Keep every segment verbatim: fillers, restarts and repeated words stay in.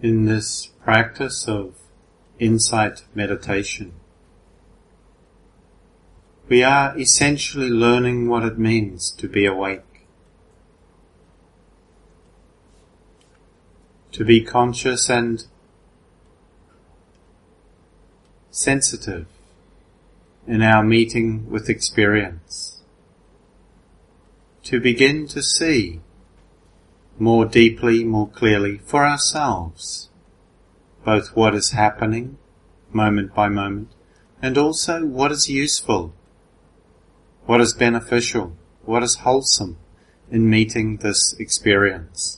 In this practice of insight meditation, we are essentially learning what it means to be awake, to be conscious and sensitive in our meeting with experience, to begin to see more deeply, more clearly for ourselves, both what is happening moment by moment and also what is useful, what is beneficial, what is wholesome in meeting this experience.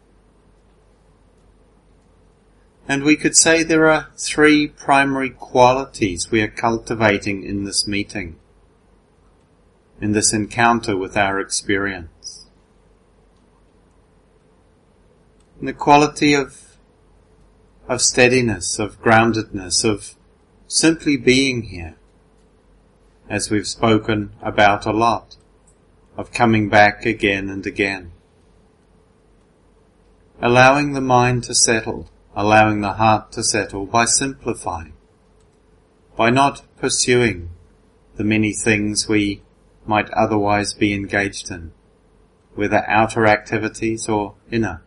And we could say there are three primary qualities we are cultivating in this meeting, in this encounter with our experience. And the quality of, of steadiness, of groundedness, of simply being here, as we've spoken about a lot, of coming back again and again. Allowing the mind to settle, allowing the heart to settle by simplifying, by not pursuing the many things we might otherwise be engaged in, whether outer activities or inner.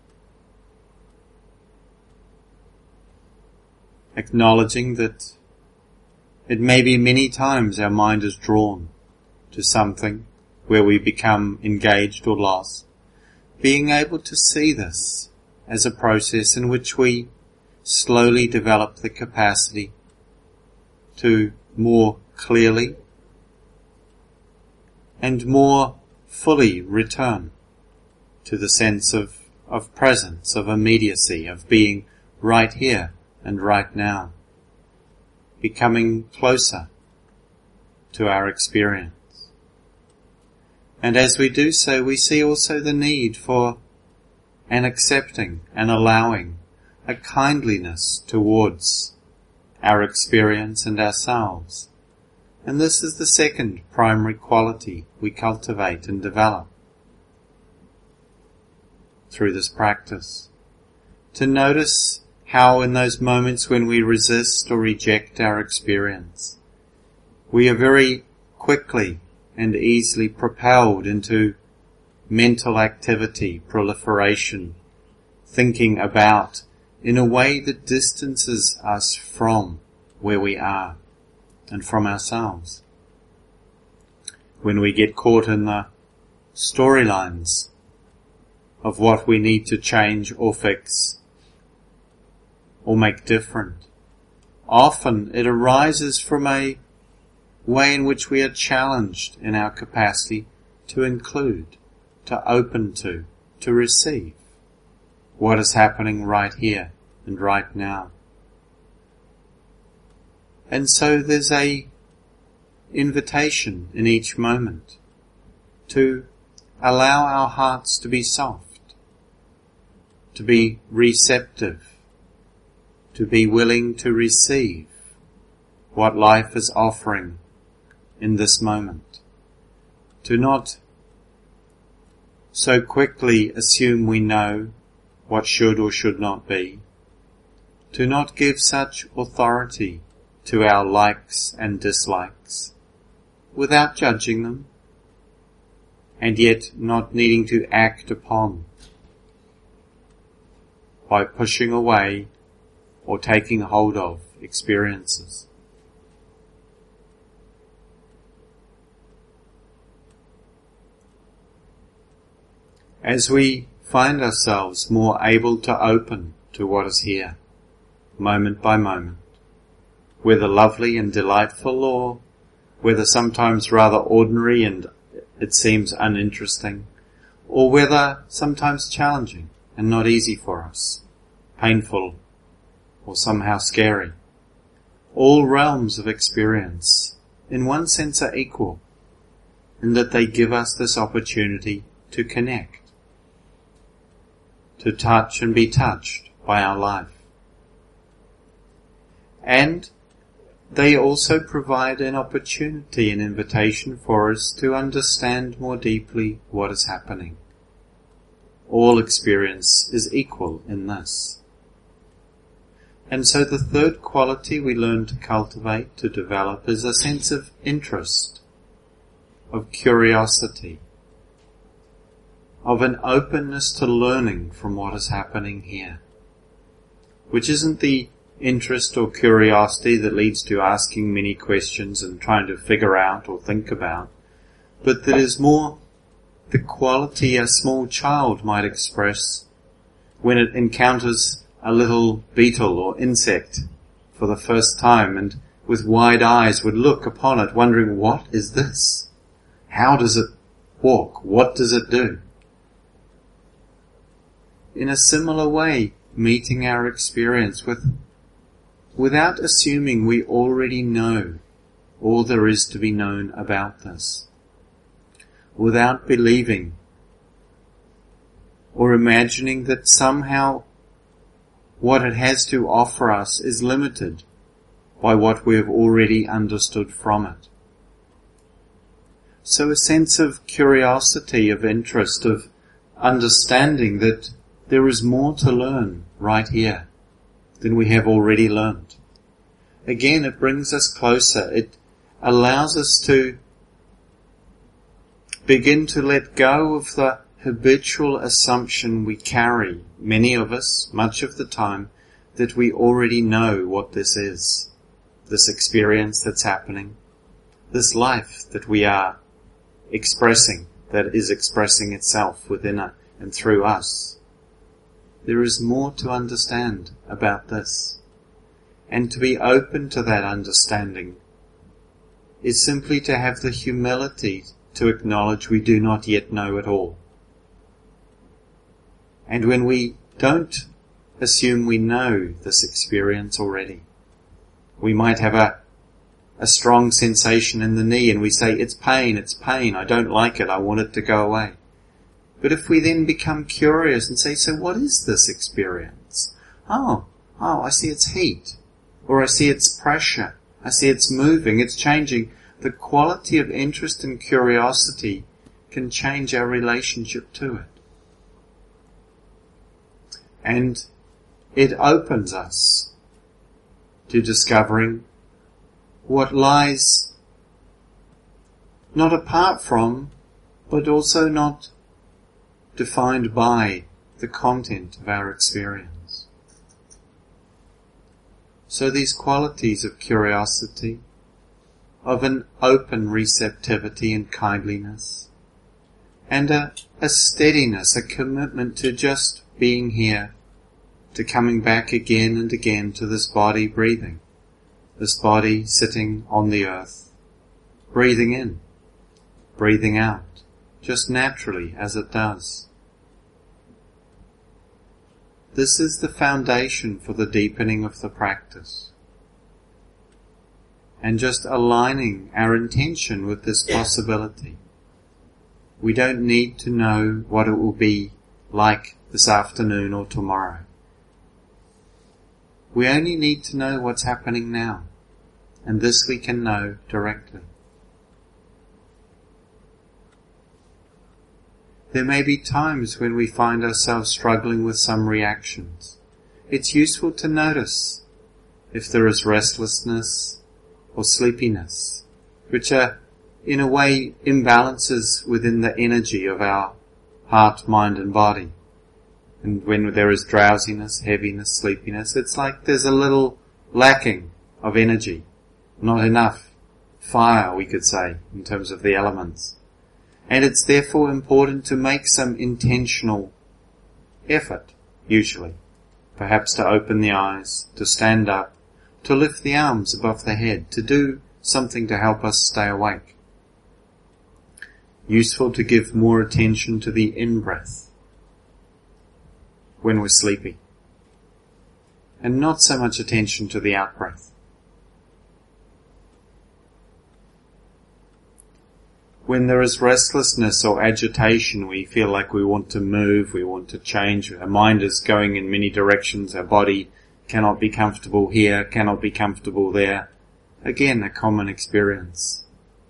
Acknowledging that it may be many times our mind is drawn to something where we become engaged or lost, being able to see this as a process in which we slowly develop the capacity to more clearly and more fully return to the sense of, of presence, of immediacy, of being right here and right now, becoming closer to our experience. And as we do so, we see also the need for an accepting and allowing, a kindliness towards our experience and ourselves. And this is the second primary quality we cultivate and develop through this practice. To notice how in those moments when we resist or reject our experience, we are very quickly and easily propelled into mental activity, proliferation, thinking about in a way that distances us from where we are and from ourselves. When we get caught in the storylines of what we need to change or fix or make different, often it arises from a way in which we are challenged in our capacity to include, to open to, to receive what is happening right here and right now. And so there's a invitation in each moment to allow our hearts to be soft, to be receptive, to be willing to receive what life is offering in this moment, to not so quickly assume we know what should or should not be, to not give such authority to our likes and dislikes without judging them, and yet not needing to act upon by pushing away or taking hold of experiences. As we find ourselves more able to open to what is here, moment by moment, whether lovely and delightful or whether sometimes rather ordinary and it seems uninteresting, or whether sometimes challenging and not easy for us, painful or somehow scary. All realms of experience, in one sense, are equal, in that they give us this opportunity to connect, to touch and be touched by our life. And they also provide an opportunity, an invitation for us to understand more deeply what is happening. All experience is equal in this. And so the third quality we learn to cultivate, to develop, is a sense of interest, of curiosity, of an openness to learning from what is happening here, which isn't the interest or curiosity that leads to asking many questions and trying to figure out or think about, but that is more the quality a small child might express when it encounters a little beetle or insect for the first time and with wide eyes would look upon it wondering, what is this? How does it walk? What does it do? In a similar way, meeting our experience with, without assuming we already know all there is to be known about this, without believing or imagining that somehow what it has to offer us is limited by what we have already understood from it. So a sense of curiosity, of interest, of understanding that there is more to learn right here than we have already learned. Again, it brings us closer. It allows us to begin to let go of the habitual assumption we carry, many of us, much of the time, that we already know what this is, this experience that's happening, this life that we are expressing, that is expressing itself within it and through us. There is more to understand about this, and to be open to that understanding is simply to have the humility to acknowledge we do not yet know it all. And when we don't assume we know this experience already, we might have a, a strong sensation in the knee and we say, it's pain, it's pain, I don't like it, I want it to go away. But if we then become curious and say, so what is this experience? Oh, oh, I see it's heat, or I see it's pressure, I see it's moving, it's changing. The quality of interest and curiosity can change our relationship to it. And it opens us to discovering what lies not apart from, but also not defined by the content of our experience. So these qualities of curiosity, of an open receptivity and kindliness, and a, a steadiness, a commitment to just being here, to coming back again and again to this body breathing, this body sitting on the earth, breathing in, breathing out, just naturally as it does. This is the foundation for the deepening of the practice. And just aligning our intention with this possibility. We don't need to know what it will be like this afternoon or tomorrow. We only need to know what's happening now, and this we can know directly. There may be times when we find ourselves struggling with some reactions. It's useful to notice if there is restlessness or sleepiness, which are in a way imbalances within the energy of our heart, mind and body. And when there is drowsiness, heaviness, sleepiness, it's like there's a little lacking of energy, not enough fire, we could say, in terms of the elements. And it's therefore important to make some intentional effort, usually. Perhaps to open the eyes, to stand up, to lift the arms above the head, to do something to help us stay awake. Useful to give more attention to the in-breath when we're sleepy, and not so much attention to the out-breath. When there is restlessness or agitation, we feel like we want to move, we want to change, our mind is going in many directions, our body cannot be comfortable here, cannot be comfortable there. Again, a common experience.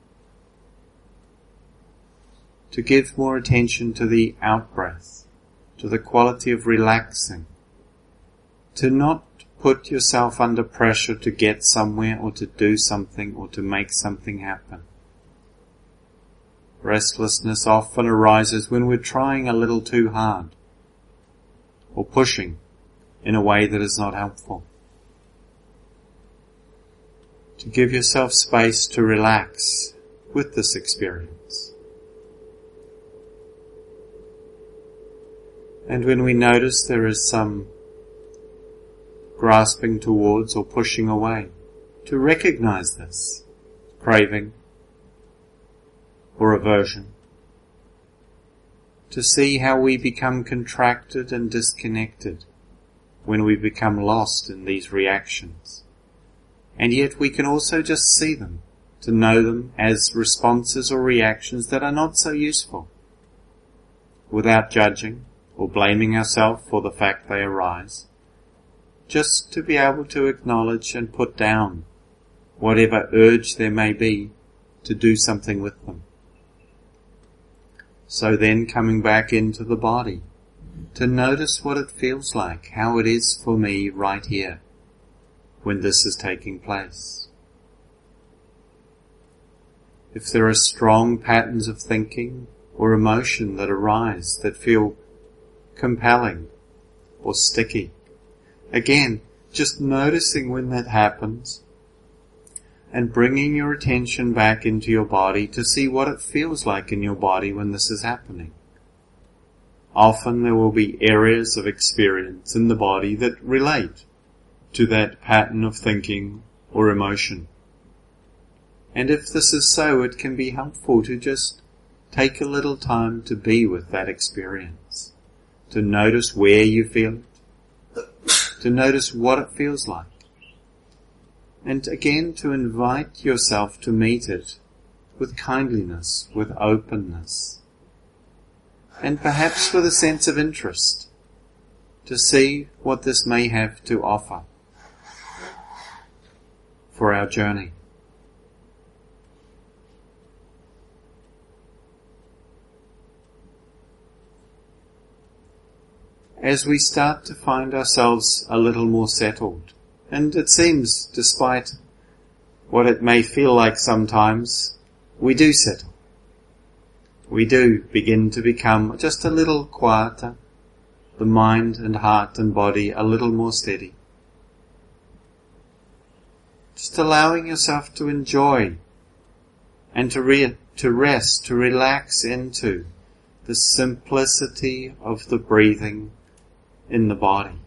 To give more attention to the out-breath, to the quality of relaxing, to not put yourself under pressure to get somewhere or to do something or to make something happen. Restlessness often arises when we're trying a little too hard or pushing in a way that is not helpful. To give yourself space to relax with this experience. And when we notice there is some grasping towards or pushing away, to recognize this craving or aversion, to see how we become contracted and disconnected when we become lost in these reactions. And yet we can also just see them, to know them as responses or reactions that are not so useful, without judging or blaming ourselves for the fact they arise, just to be able to acknowledge and put down whatever urge there may be to do something with them. So then coming back into the body, to notice what it feels like, how it is for me right here, when this is taking place. If there are strong patterns of thinking or emotion that arise that feel compelling or sticky, again, just noticing when that happens and bringing your attention back into your body to see what it feels like in your body when this is happening. Often there will be areas of experience in the body that relate to that pattern of thinking or emotion. And if this is so, it can be helpful to just take a little time to be with that experience, to notice where you feel it, to notice what it feels like, and again to invite yourself to meet it with kindliness, with openness, and perhaps with a sense of interest, to see what this may have to offer for our journey. As we start to find ourselves a little more settled, and it seems, despite what it may feel like sometimes, we do settle. We do begin to become just a little quieter, the mind and heart and body a little more steady. Just allowing yourself to enjoy and to re- to rest, to relax into the simplicity of the breathing in the body,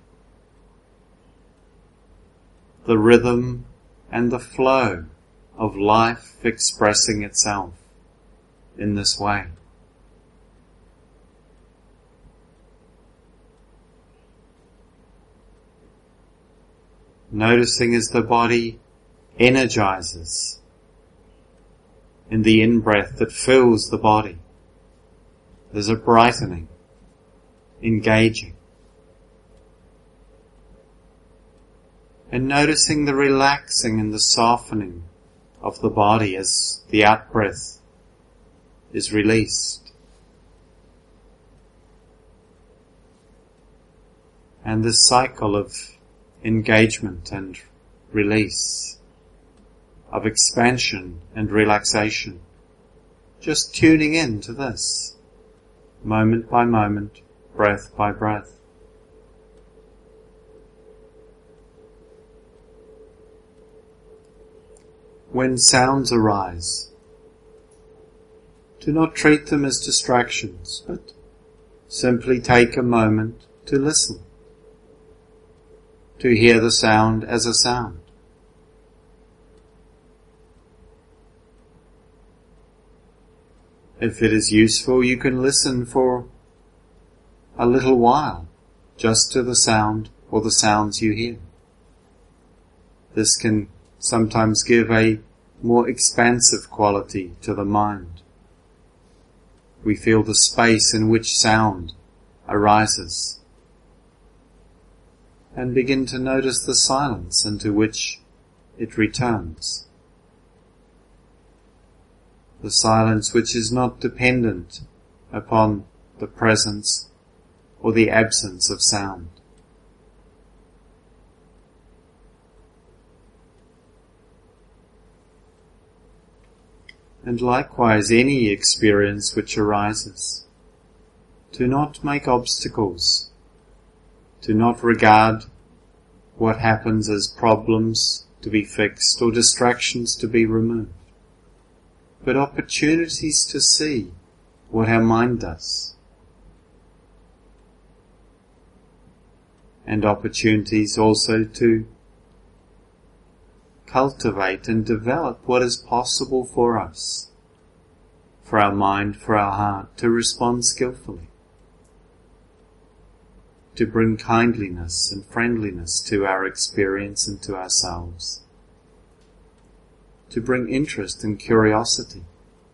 the rhythm and the flow of life expressing itself in this way. Noticing as the body energizes in the in-breath that fills the body, there's a brightening, engaging. And noticing the relaxing and the softening of the body as the out-breath is released. And this cycle of engagement and release, of expansion and relaxation, just tuning in to this, moment by moment, breath by breath. When sounds arise, do not treat them as distractions, but simply take a moment to listen, to hear the sound as a sound. If it is useful, you can listen for a little while, just to the sound or the sounds you hear. This can sometimes give a more expansive quality to the mind. We feel the space in which sound arises, and begin to notice the silence into which it returns. The silence which is not dependent upon the presence or the absence of sound. And likewise any experience which arises. Do not make obstacles. Do not regard what happens as problems to be fixed or distractions to be removed, but opportunities to see what our mind does, and opportunities also to cultivate and develop what is possible for us, for our mind, for our heart, to respond skillfully, to bring kindliness and friendliness to our experience and to ourselves, to bring interest and curiosity,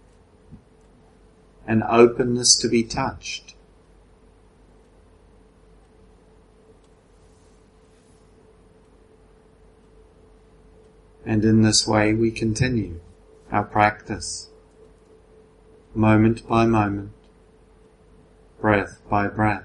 and openness to be touched. And in this way we continue our practice, moment by moment, breath by breath.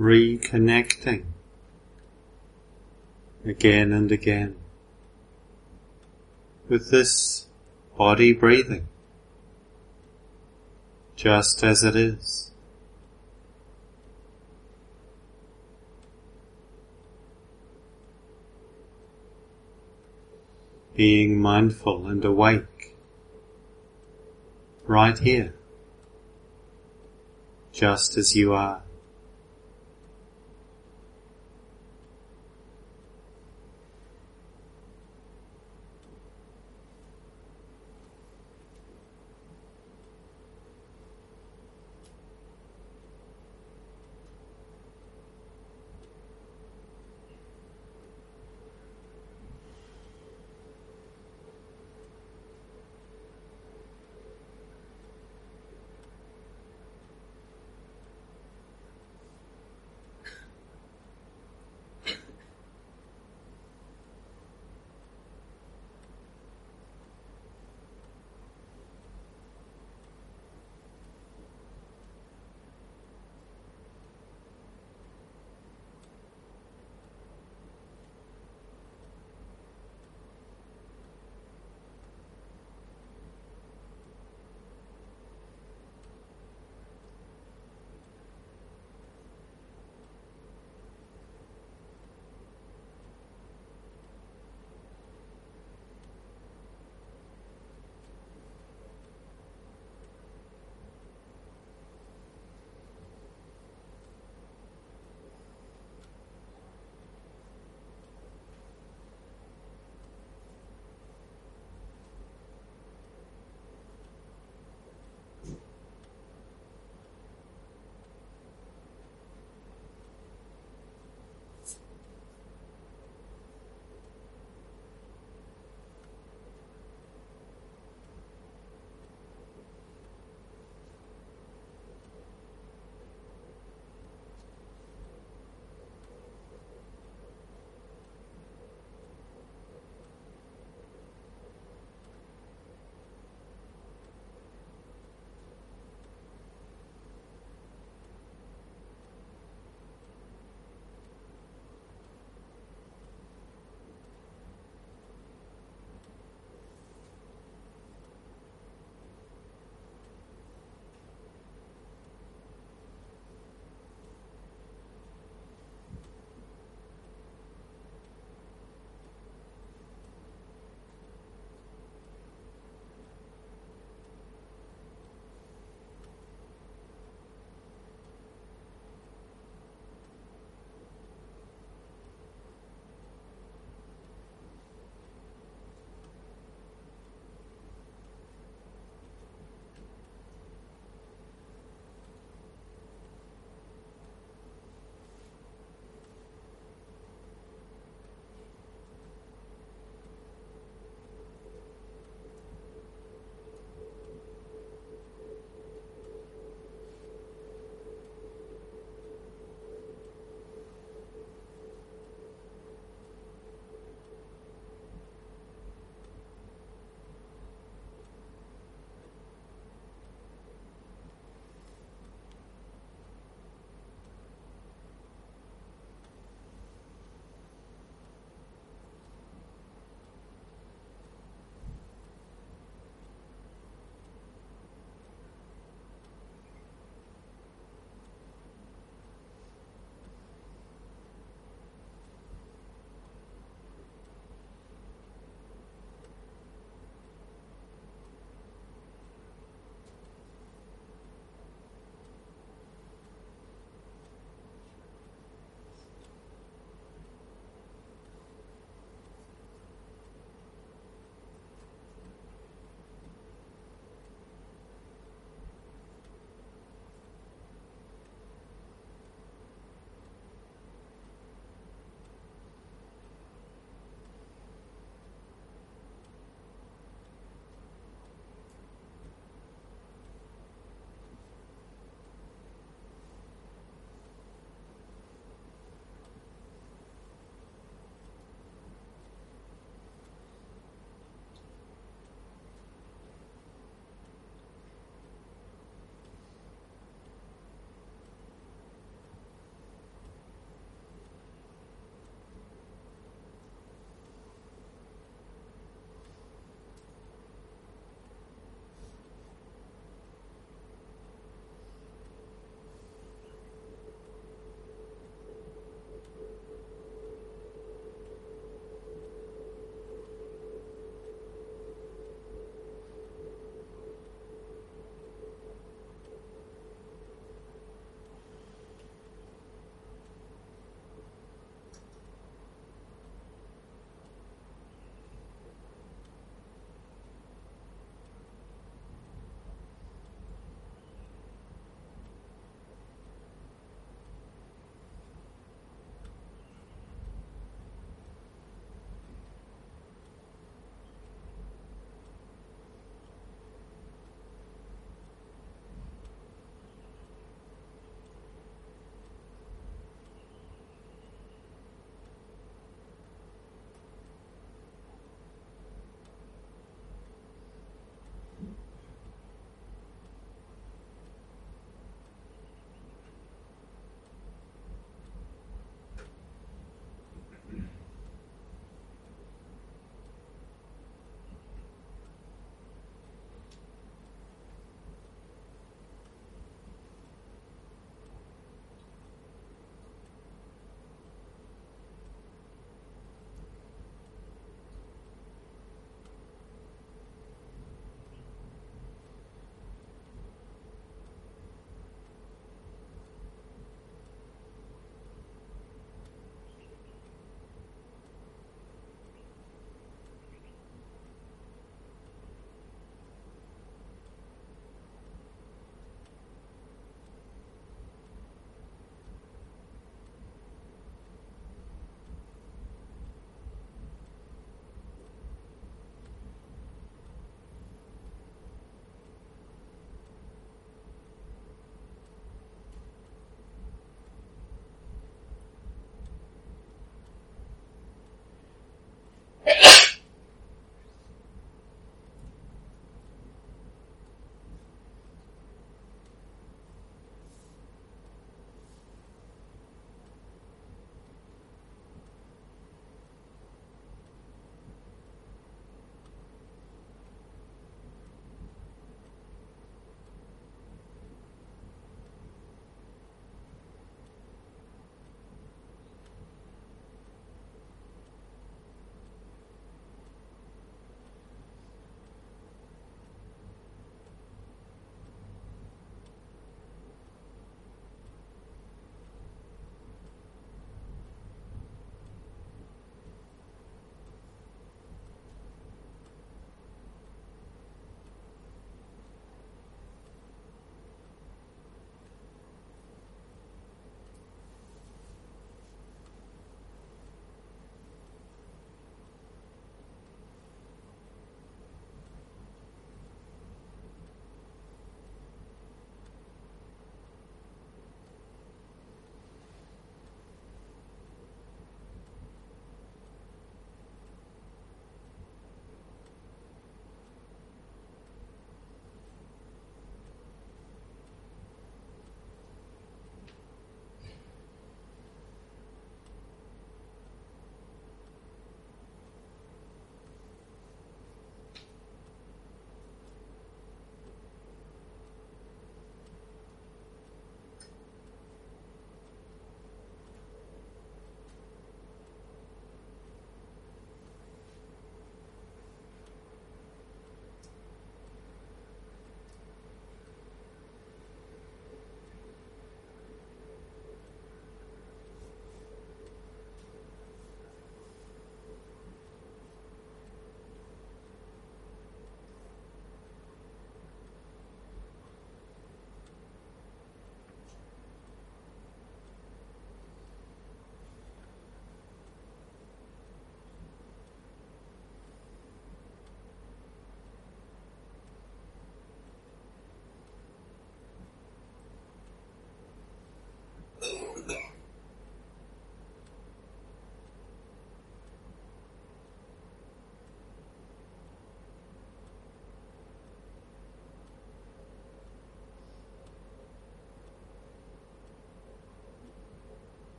reconnecting again and again with this body breathing, just as it is. Being mindful and awake right here, just as you are.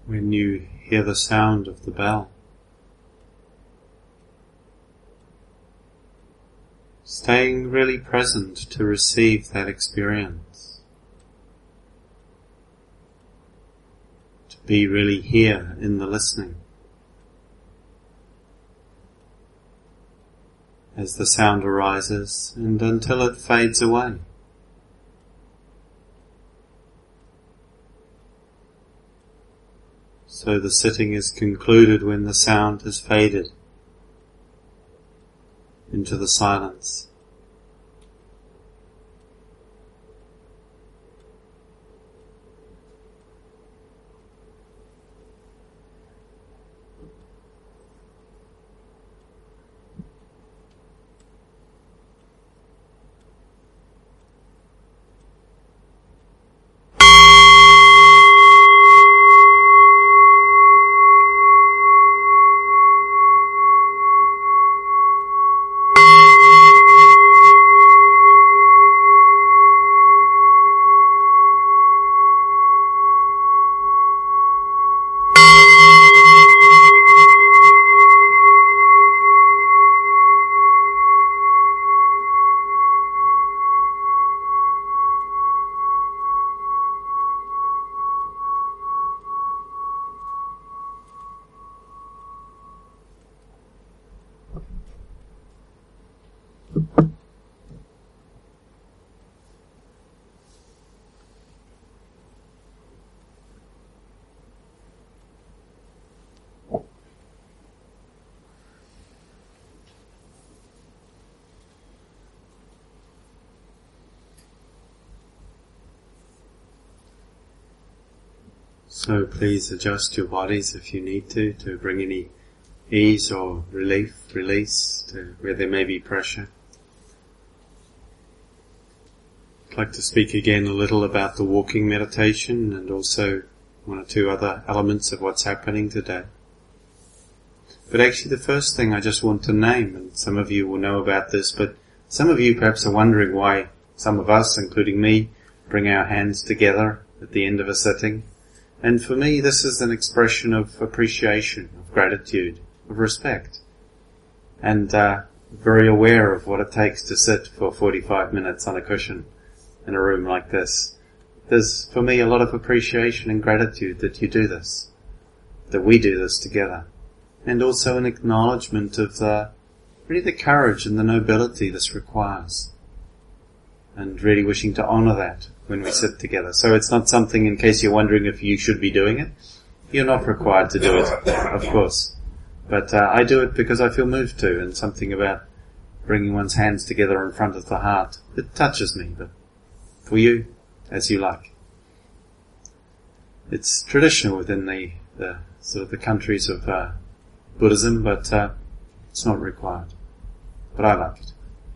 when you hear the sound of the bell. Staying really present to receive that experience. To be really here in the listening. As the sound arises and until it fades away. So the sitting is concluded when the sound has faded into the silence. So please adjust your bodies if you need to, to bring any ease or relief, release to where there may be pressure. I'd like to speak again a little about the walking meditation and also one or two other elements of what's happening today. But actually the first thing I just want to name, and some of you will know about this, but some of you perhaps are wondering why some of us, including me, bring our hands together at the end of a sitting. And for me, this is an expression of appreciation, of gratitude, of respect. And uh, very aware of what it takes to sit for forty-five minutes on a cushion in a room like this. There's, for me, a lot of appreciation and gratitude that you do this, that we do this together. And also an acknowledgement of the, really the courage and the nobility this requires. And really wishing to honour that when we sit together. So it's not something, in case you're wondering if you should be doing it, you're not required to do it, of course. But uh, I do it because I feel moved to, and something about bringing one's hands together in front of the heart. It touches me, but for you, as you like. It's traditional within the, the sort of the countries of uh, Buddhism, but uh, it's not required. But I like it.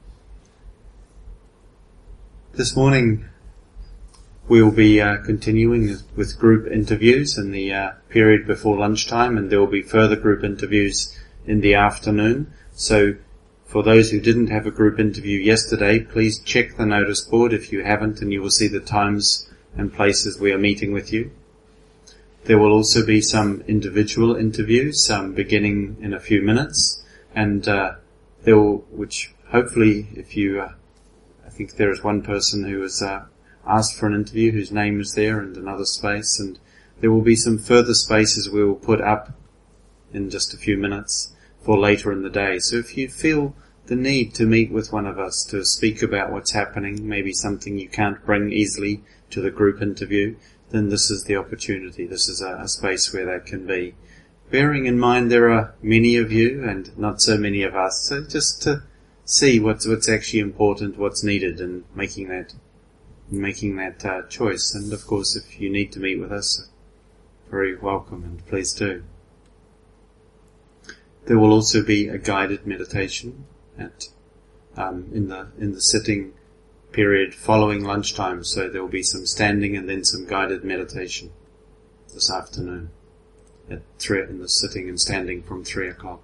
This morning we'll be uh, continuing with group interviews in the uh, period before lunchtime, and there will be further group interviews in the afternoon. So for those who didn't have a group interview yesterday, please check the notice board if you haven't, and you will see the times and places we are meeting with you. There will also be some individual interviews um, beginning in a few minutes, and uh, there will, which hopefully if you uh, I think there is one person who has uh, asked for an interview whose name is there, and another space, and there will be some further spaces we will put up in just a few minutes for later in the day. So if you feel the need to meet with one of us to speak about what's happening, maybe something you can't bring easily to the group interview, then this is the opportunity. This is a, a space where that can be. Bearing in mind there are many of you and not so many of us, so just to see what's what's actually important, what's needed, and making that making that uh, choice. And of course, if you need to meet with us, very welcome, and please do. There will also be a guided meditation at um, in the in the sitting period following lunchtime. So there will be some standing and then some guided meditation this afternoon at three in the sitting and standing from three o'clock.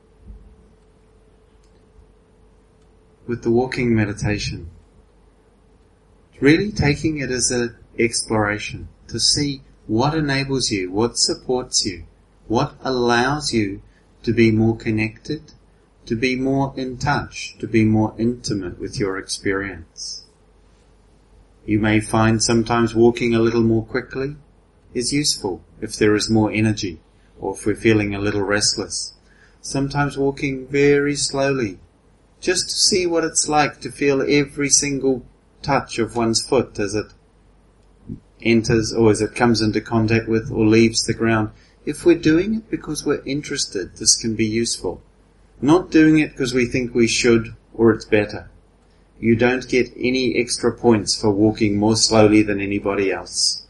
With the walking meditation, really taking it as an exploration to see What enables you? What supports you? What allows you to be more connected, to be more in touch, to be more intimate with your experience? You may find sometimes walking a little more quickly is useful if there is more energy, or if we're feeling a little restless. Sometimes walking very slowly, just to see what it's like to feel every single touch of one's foot as it enters or as it comes into contact with or leaves the ground. If we're doing it because we're interested, this can be useful. Not doing it because we think we should or it's better. You don't get any extra points for walking more slowly than anybody else.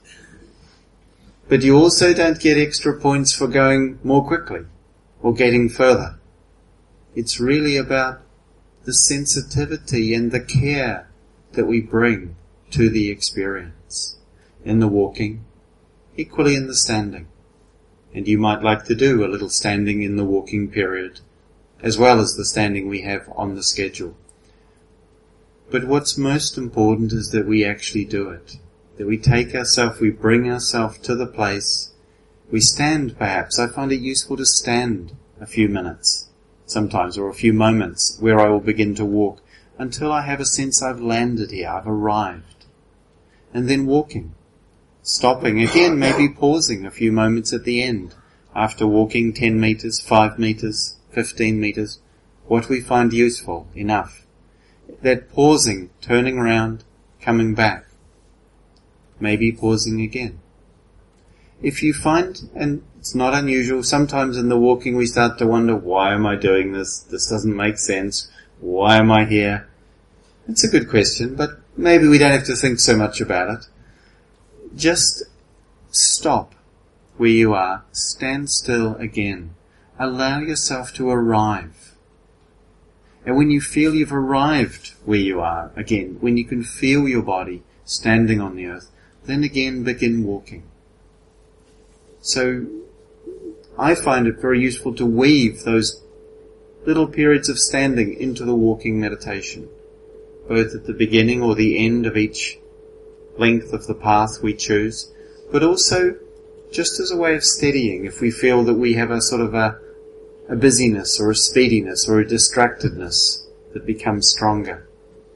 But you also don't get extra points for going more quickly or getting further. It's really about the sensitivity and the care that we bring to the experience in the walking, equally in the standing. And you might like to do a little standing in the walking period, as well as the standing we have on the schedule. But what's most important is that we actually do it. That we take ourselves, we bring ourselves to the place. We stand perhaps. I find it useful to stand a few minutes sometimes, or a few moments, where I will begin to walk until I have a sense I've landed here, I've arrived. And then walking. Stopping again, maybe pausing a few moments at the end, after walking ten meters, five meters, fifteen meters, what we find useful enough. That pausing, turning around, coming back, maybe pausing again. If you find, and it's not unusual, sometimes in the walking we start to wonder, why am I doing this? This doesn't make sense. Why am I here? It's a good question, but maybe we don't have to think so much about it. Just stop where you are. Stand still again. Allow yourself to arrive. And when you feel you've arrived where you are, again, when you can feel your body standing on the earth, then again begin walking. So I find it very useful to weave those little periods of standing into the walking meditation, both at the beginning or the end of each length of the path we choose, but also just as a way of steadying if we feel that we have a sort of a, a busyness or a speediness or a distractedness that becomes stronger.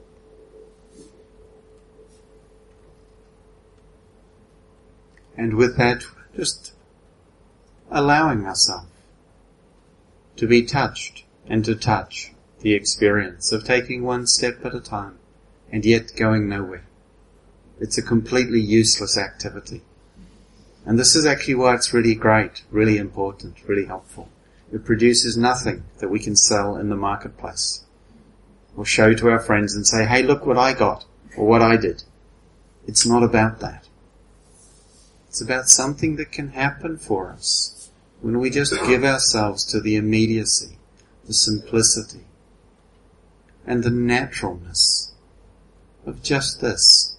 And with that, just allowing ourselves to be touched and to touch the experience of taking one step at a time and yet going nowhere. It's a completely useless activity. And this is actually why it's really great, really important, really helpful. It produces nothing that we can sell in the marketplace or show to our friends and say, hey, look what I got or what I did. It's not about that. It's about something that can happen for us when we just give ourselves to the immediacy, the simplicity, and the naturalness of just this.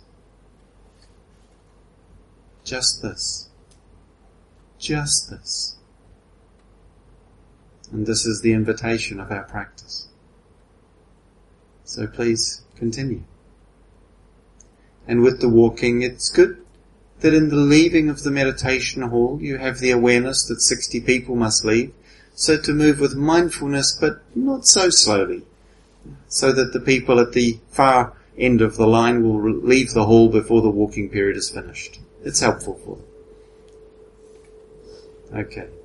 Just this. Just this. And this is the invitation of our practice. So please continue. And with the walking, it's good that in the leaving of the meditation hall you have the awareness that sixty people must leave, so to move with mindfulness but not so slowly, so that the people at the far end of the line will leave the hall before the walking period is finished. It's helpful for them. Okay.